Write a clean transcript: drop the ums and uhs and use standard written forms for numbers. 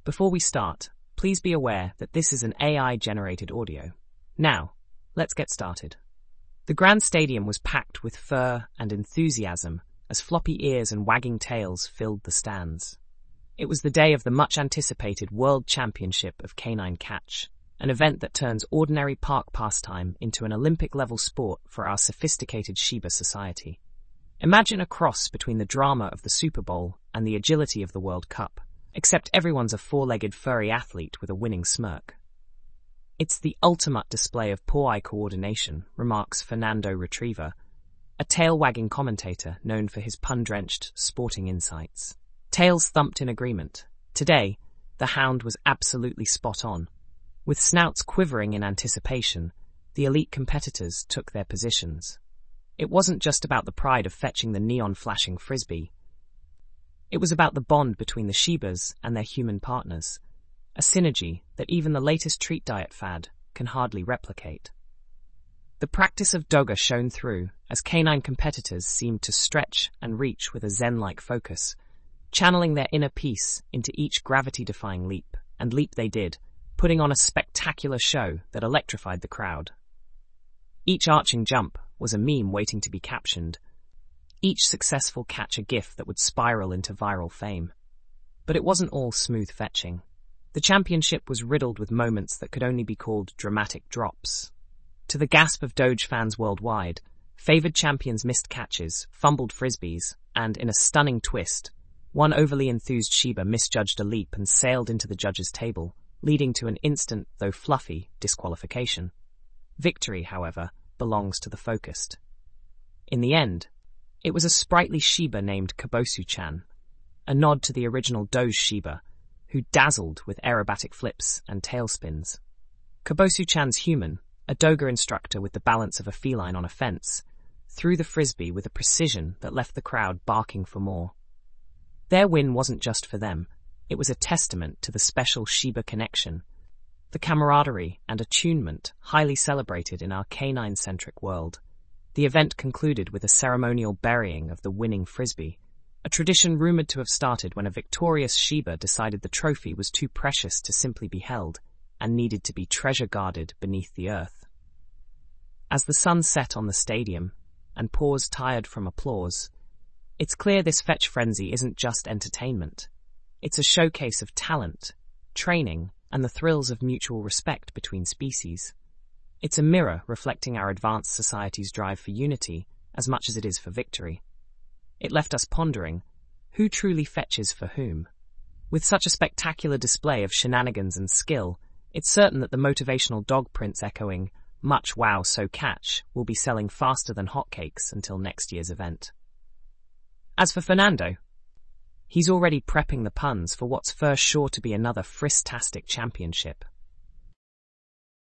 Before we start, please be aware that this is an AI-generated audio. Now, let's get started. The Grand Stadium was packed with fur and enthusiasm as floppy ears and wagging tails filled the stands. It was the day of the much-anticipated World Championship of Canine Catch, an event that turns ordinary park pastime into an Olympic-level sport for our sophisticated Shiba society. Imagine a cross between the drama of the Super Bowl and the agility of the World Cup, except everyone's a four-legged furry athlete with a winning smirk. It's the ultimate display of paw-eye coordination, remarks Fernando Retriever, a tail-wagging commentator known for his pun-drenched sporting insights. Tails thumped in agreement. Today, the hound was absolutely spot on. With snouts quivering in anticipation, the elite competitors took their positions. It wasn't just about the pride of fetching the neon-flashing frisbee. It was about the bond between the Shibas and their human partners, a synergy that even the latest treat diet fad can hardly replicate. The practice of Doga shone through as canine competitors seemed to stretch and reach with a zen-like focus, channeling their inner peace into each gravity-defying leap, and leap they did, putting on a spectacular show that electrified the crowd. Each arching jump was a meme waiting to be captioned, each successful catch a gif that would spiral into viral fame. But it wasn't all smooth fetching. The championship was riddled with moments that could only be called dramatic drops. To the gasp of Doge fans worldwide, favoured champions missed catches, fumbled frisbees, and, in a stunning twist, one overly enthused Shiba misjudged a leap and sailed into the judges' table, leading to an instant, though fluffy, disqualification. Victory, however, belongs to the focused. In the end, it was a sprightly Shiba named Kabosu-chan, a nod to the original Doge Shiba, who dazzled with aerobatic flips and tailspins. Kabosu-chan's human, a Doga instructor with the balance of a feline on a fence, threw the frisbee with a precision that left the crowd barking for more. Their win wasn't just for them, it was a testament to the special Shiba connection, the camaraderie and attunement highly celebrated in our canine-centric world. The event concluded with a ceremonial burying of the winning frisbee, a tradition rumoured to have started when a victorious Shiba decided the trophy was too precious to simply be held and needed to be treasure-guarded beneath the earth. As the sun set on the stadium, and paws tired from applause, it's clear this fetch frenzy isn't just entertainment. It's a showcase of talent, training, and the thrills of mutual respect between species. It's a mirror reflecting our advanced society's drive for unity as much as it is for victory. It left us pondering, who truly fetches for whom? With such a spectacular display of shenanigans and skill, it's certain that the motivational dog prints echoing, "Much wow, so catch," will be selling faster than hotcakes until next year's event. As for Fernando, he's already prepping the puns for what's for sure to be another fristastic championship.